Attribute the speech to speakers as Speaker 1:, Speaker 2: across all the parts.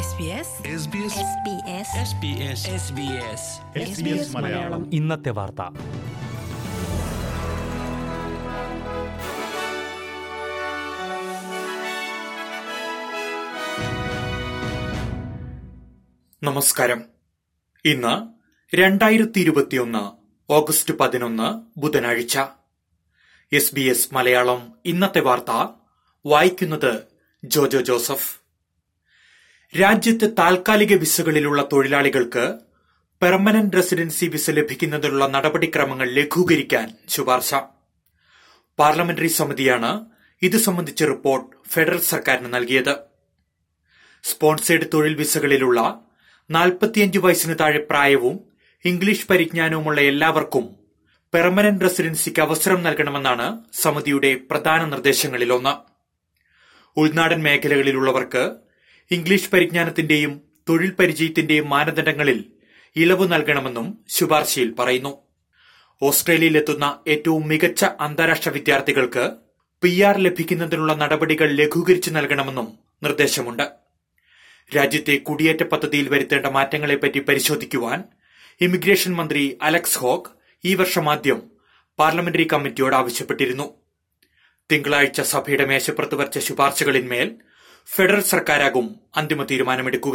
Speaker 1: മലയാളം ഇന്നത്തെ വാർത്ത.
Speaker 2: നമസ്കാരം. ഇന്ന് 2021 ഓഗസ്റ്റ് 11 ബുധനാഴ്ച. SBS മലയാളം ഇന്നത്തെ വാർത്ത വായിക്കുന്നത് ജോജോ ജോസഫ്. രാജ്യത്ത് താൽക്കാലിക വിസകളിലുള്ള തൊഴിലാളികൾക്ക് പെർമനന്റ് റെസിഡൻസി വിസ ലഭിക്കുന്നതിനുള്ള നടപടിക്രമങ്ങൾ ലഘൂകരിക്കാൻ ശുപാർശ. പാർലമെന്ററി സമിതിയാണ് ഇത് സംബന്ധിച്ച റിപ്പോർട്ട് ഫെഡറൽ സർക്കാരിന് നൽകിയത്. സ്പോൺസേഡ് തൊഴിൽ വിസകളിലുള്ള 45 വയസ്സിന് താഴെ പ്രായവും ഇംഗ്ലീഷ് പരിജ്ഞാനവുമുള്ള എല്ലാവർക്കും പെർമനന്റ് റെസിഡൻസിക്ക് അവസരം നൽകണമെന്നാണ് സമിതിയുടെ പ്രധാന നിർദ്ദേശങ്ങളിലൊന്ന്. ഉൾനാടൻ മേഖലകളിലുള്ളവർക്ക് ഇംഗ്ലീഷ് പരിജ്ഞാനത്തിന്റെയും തൊഴിൽ പരിചയത്തിന്റെയും മാനദണ്ഡങ്ങളിൽ ഇളവ് നൽകണമെന്നും ശുപാർശയിൽ പറയുന്നു. ഓസ്ട്രേലിയയിലെത്തുന്ന ഏറ്റവും മികച്ച അന്താരാഷ്ട്ര വിദ്യാർത്ഥികൾക്ക് PR ലഭിക്കുന്നതിനുള്ള നടപടികൾ ലഘൂകരിച്ചു നൽകണമെന്നും നിർദ്ദേശമുണ്ട്. രാജ്യത്തെ കുടിയേറ്റ പദ്ധതിയിൽ വരുത്തേണ്ട മാറ്റങ്ങളെപ്പറ്റി പരിശോധിക്കുവാൻ ഇമിഗ്രേഷൻ മന്ത്രി അലക്സ് ഹോക്ക് ഈ വർഷം ആദ്യം പാർലമെന്ററി കമ്മിറ്റിയോട് ആവശ്യപ്പെട്ടിരുന്നു. തിങ്കളാഴ്ച സഭയുടെ മേശപ്പുറത്ത് വച്ച ശുപാർശകളിന്മേൽ ഫെഡറൽ സർക്കാരാകും അന്തിമ തീരുമാനമെടുക്കുക.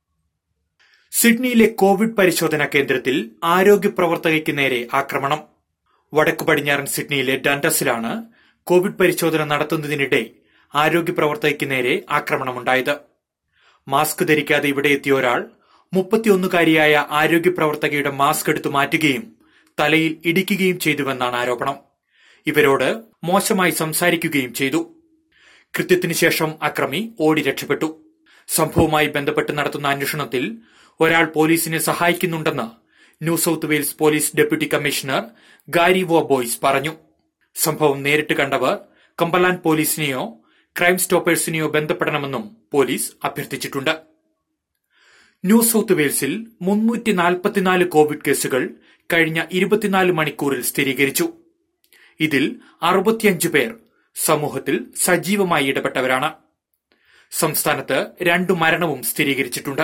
Speaker 2: സിഡ്നിയിലെ കോവിഡ് പരിശോധനാ കേന്ദ്രത്തിൽ ആരോഗ്യ പ്രവർത്തകയ്ക്ക് നേരെ ആക്രമണം. വടക്കു പടിഞ്ഞാറൻ സിഡ്നിയിലെ ഡണ്ടസിലാണ് കോവിഡ് പരിശോധന നടത്തുന്നതിനിടെ ആരോഗ്യ പ്രവർത്തകയ്ക്ക് നേരെ ആക്രമണമുണ്ടായത്. മാസ്ക് ധരിക്കാതെ ഇവിടെ എത്തിയ ഒരാൾ 31-കാരിയായ ആരോഗ്യ പ്രവർത്തകയുടെ മാസ്ക് എടുത്തു മാറ്റുകയും തലയിൽ ഇടിക്കുകയും ചെയ്തുവെന്നാണ് ആരോപണം. ഇവരോട് മോശമായി സംസാരിക്കുകയും ചെയ്തു. കൃത്യത്തിനു ശേഷം അക്രമി ഓടി രക്ഷപ്പെട്ടു. സംഭവവുമായി ബന്ധപ്പെട്ട് നടത്തുന്ന അന്വേഷണത്തിൽ ഒരാൾ പോലീസിനെ സഹായിക്കുന്നുണ്ടെന്ന് New South Wales police deputy commissioner Gary Worboys പറഞ്ഞു. സംഭവം നേരിട്ട് കണ്ടവർ കംബർലാൻഡ് പോലീസിനെയോ ക്രൈം സ്റ്റോപ്പേഴ്സിനെയോ ബന്ധപ്പെടണമെന്നും പോലീസ് അഭ്യർത്ഥിച്ചിട്ടുണ്ട്. ന്യൂ സൌത്ത് വെയിൽസിൽ 344 കോവിഡ് കേസുകൾ കഴിഞ്ഞ 24 മണിക്കൂറിൽ സ്ഥിരീകരിച്ചു. ഇതിൽ 65 പേർ സമൂഹത്തിൽ സജീവമായി ഇടപെട്ടവരാണ്. സംസ്ഥാനത്ത് 2 മരണവും സ്ഥിരീകരിച്ചിട്ടുണ്ട്.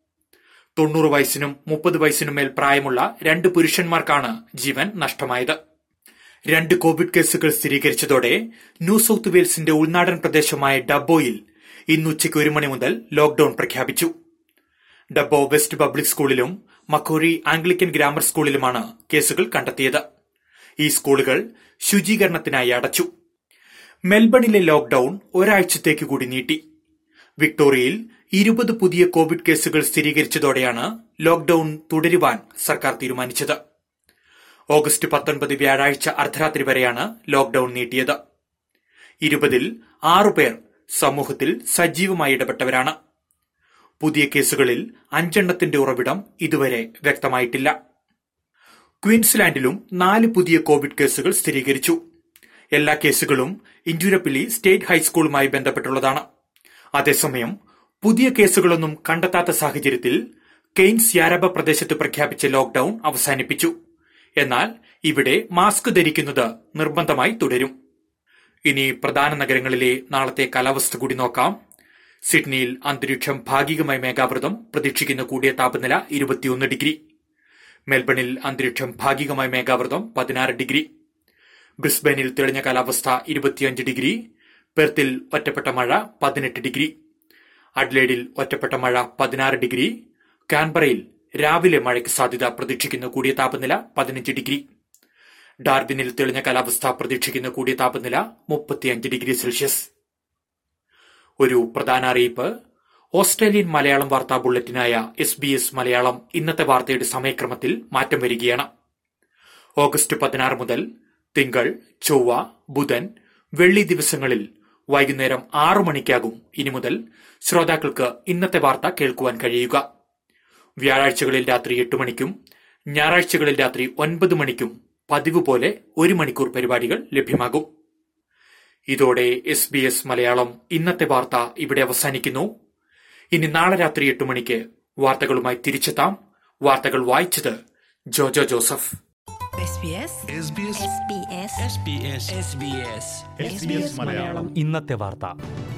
Speaker 2: 90 വയസ്സിനും 30 വയസ്സിനും മേൽ പ്രായമുള്ള 2 പുരുഷന്മാർക്കാണ് ജീവൻ നഷ്ടമായത്. 2 കോവിഡ് കേസുകൾ സ്ഥിരീകരിച്ചതോടെ ന്യൂ സൌത്ത് വെയിൽസിന്റെ ഉൾനാടൻ പ്രദേശമായ ഡബ്ബോയിൽ ഇന്ന് ഉച്ചയ്ക്ക് 1 മണി മുതൽ ലോക്ഡൌൺ പ്രഖ്യാപിച്ചു. ഡബ്ബോ വെസ്റ്റ് പബ്ലിക് സ്കൂളിലും മക്കോറി ആംഗ്ലിക്കൻ ഗ്രാമർ സ്കൂളിലുമാണ് കേസുകൾ കണ്ടെത്തിയത്. ഈ സ്കൂളുകൾ ശുചീകരണത്തിനായി അടച്ചു. മെൽബണിലെ ലോക്ഡൌൺ ഒരാഴ്ചത്തേക്ക് കൂടി നീട്ടി. വിക്ടോറിയയിൽ 20 പുതിയ കോവിഡ് കേസുകൾ സ്ഥിരീകരിച്ചതോടെയാണ് ലോക്ഡൌൺ തുടരുവാൻ സർക്കാർ തീരുമാനിച്ചത്. ഓഗസ്റ്റ് 19 വ്യാഴാഴ്ച അർദ്ധരാത്രി വരെയാണ് ലോക്ഡൌൺ നീട്ടിയത്. 20-ൽ 6 പേർ സമൂഹത്തിൽ സജീവമായി ഇടപെട്ടവരാണ്. പുതിയ കേസുകളിൽ 5 എണ്ണത്തിന്റെ ഉറവിടം ഇതുവരെ വ്യക്തമായിട്ടില്ല. ക്വീൻസ്ലാൻഡിലും 4 പുതിയ കോവിഡ് കേസുകൾ സ്ഥിരീകരിച്ചു. എല്ലാ കേസുകളും ഇൻഡ്യൂരപ്പിലി സ്റ്റേറ്റ് ഹൈസ്കൂളുമായി ബന്ധപ്പെട്ടുള്ളതാണ്. അതേസമയം പുതിയ കേസുകളൊന്നും കണ്ടെത്താത്ത സാഹചര്യത്തിൽ കെയ്ൻസ് യാരബ പ്രദേശത്ത് പ്രഖ്യാപിച്ച ലോക്ഡൌൺ അവസാനിപ്പിച്ചു. എന്നാൽ ഇവിടെ മാസ്ക് ധരിക്കുന്നത് നിർബന്ധമായി തുടരും. ഇനി പ്രധാന നഗരങ്ങളിലെ നാളത്തെ കാലാവസ്ഥ കൂടി നോക്കാം. സിഡ്നിയിൽ അന്തരീക്ഷം ഭാഗികമായി മേഘാവൃതം, പ്രതീക്ഷിക്കുന്ന കൂടിയ താപനില 21 ഡിഗ്രി. മെൽബണിൽ അന്തരീക്ഷം ഭാഗികമായി മേഘാവൃതം 16 ഡിഗ്രി. ബ്രിസ്ബെയിനിൽ തെളിഞ്ഞ കാലാവസ്ഥ 25 ഡിഗ്രി. പെർത്തിൽ ഒറ്റപ്പെട്ട മഴ 18 ഡിഗ്രി. അഡ്ലേഡിൽ ഒറ്റപ്പെട്ട മഴ 16 ഡിഗ്രി. കാൻബറയിൽ രാവിലെ മഴയ്ക്ക് സാധ്യത, പ്രതീക്ഷിക്കുന്ന കൂടിയ താപനില 15 ഡിഗ്രി. ഡാർബിനിൽ തെളിഞ്ഞ കാലാവസ്ഥ, പ്രതീക്ഷിക്കുന്ന കൂടിയ താപനില 35 ഡിഗ്രി സെൽഷ്യസ്. ഒരു പ്രധാന അറിയിപ്പ്. ഓസ്ട്രേലിയൻ മലയാളം വാർത്താ ബുള്ളറ്റിനായ SBS മലയാളം ഇന്നത്തെ വാർത്തയുടെ സമയക്രമത്തിൽ മാറ്റം വരികയാണ്. ഓഗസ്റ്റ് 16 മുതൽ തിങ്കൾ, ചൊവ്വ, ബുധൻ, വെള്ളി ദിവസങ്ങളിൽ വൈകുന്നേരം 6 മണിക്കാകും ഇനി മുതൽ ശ്രോതാക്കൾക്ക് ഇന്നത്തെ വാർത്ത കേൾക്കുവാൻ കഴിയുക. വ്യാഴാഴ്ചകളിൽ രാത്രി 8 മണിക്കും ഞായറാഴ്ചകളിൽ രാത്രി 9 മണിക്കും പതിവ് പോലെ 1 മണിക്കൂർ പരിപാടികൾ ലഭ്യമാകും. ഇതോടെ SBS മലയാളം ഇന്നത്തെ വാർത്ത ഇവിടെ അവസാനിക്കുന്നു. ഇനി നാളെ രാത്രി 8 മണിക്ക് വാർത്തകളുമായി തിരിച്ചെത്താം. വാർത്തകൾ വായിച്ചത് ജോജോ ജോസഫ്.
Speaker 1: ഇന്നത്തെ വാർത്ത.